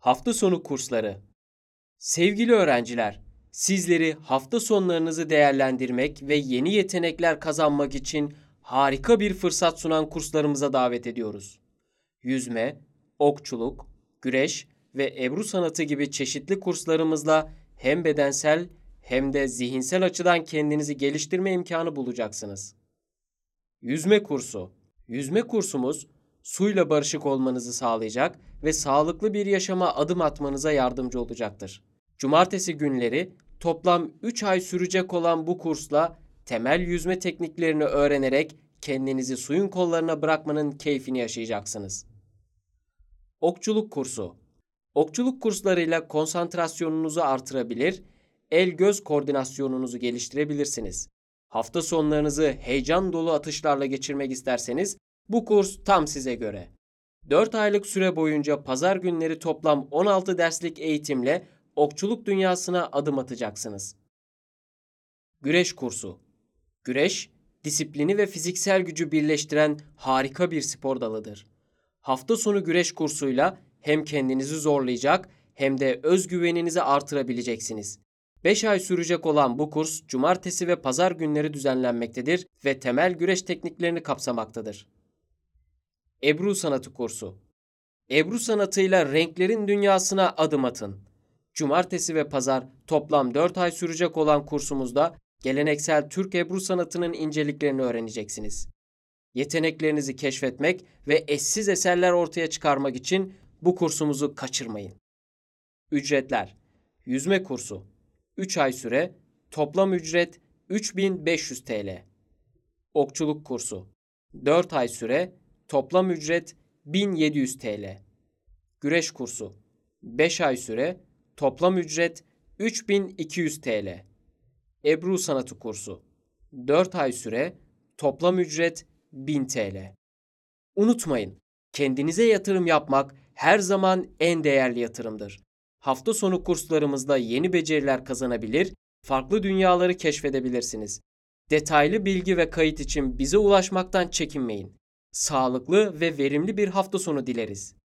Hafta sonu kursları. Sevgili öğrenciler, sizleri hafta sonlarınızı değerlendirmek ve yeni yetenekler kazanmak için harika bir fırsat sunan kurslarımıza davet ediyoruz. Yüzme, okçuluk, güreş ve Ebru sanatı gibi çeşitli kurslarımızla hem bedensel hem de zihinsel açıdan kendinizi geliştirme imkanı bulacaksınız. Yüzme kursu. Yüzme kursumuz suyla barışık olmanızı sağlayacak ve sağlıklı bir yaşama adım atmanıza yardımcı olacaktır. Cumartesi günleri toplam 3 ay sürecek olan bu kursla temel yüzme tekniklerini öğrenerek kendinizi suyun kollarına bırakmanın keyfini yaşayacaksınız. Okçuluk kursu. Okçuluk kurslarıyla konsantrasyonunuzu artırabilir, el-göz koordinasyonunuzu geliştirebilirsiniz. Hafta sonlarınızı heyecan dolu atışlarla geçirmek isterseniz bu kurs tam size göre. 4 aylık süre boyunca pazar günleri toplam 16 derslik eğitimle okçuluk dünyasına adım atacaksınız. Güreş kursu. Güreş, disiplini ve fiziksel gücü birleştiren harika bir spor dalıdır. Hafta sonu güreş kursuyla hem kendinizi zorlayacak hem de özgüveninizi artırabileceksiniz. 5 ay sürecek olan bu kurs cumartesi ve pazar günleri düzenlenmektedir ve temel güreş tekniklerini kapsamaktadır. Ebru sanatı kursu. Ebru sanatıyla renklerin dünyasına adım atın. Cumartesi ve pazar toplam 4 ay sürecek olan kursumuzda geleneksel Türk Ebru sanatının inceliklerini öğreneceksiniz. Yeteneklerinizi keşfetmek ve eşsiz eserler ortaya çıkarmak için bu kursumuzu kaçırmayın. Ücretler. Yüzme kursu. 3 ay süre, toplam ücret 3.500 TL. Okçuluk kursu. 4 ay süre, toplam ücret 1.700 TL. Güreş kursu. 5 ay süre, toplam ücret 3.200 TL. Ebru sanatı kursu. 4 ay süre, toplam ücret 1000 TL. Unutmayın, kendinize yatırım yapmak her zaman en değerli yatırımdır. Hafta sonu kurslarımızda yeni beceriler kazanabilir, farklı dünyaları keşfedebilirsiniz. Detaylı bilgi ve kayıt için bize ulaşmaktan çekinmeyin. Sağlıklı ve verimli bir hafta sonu dileriz.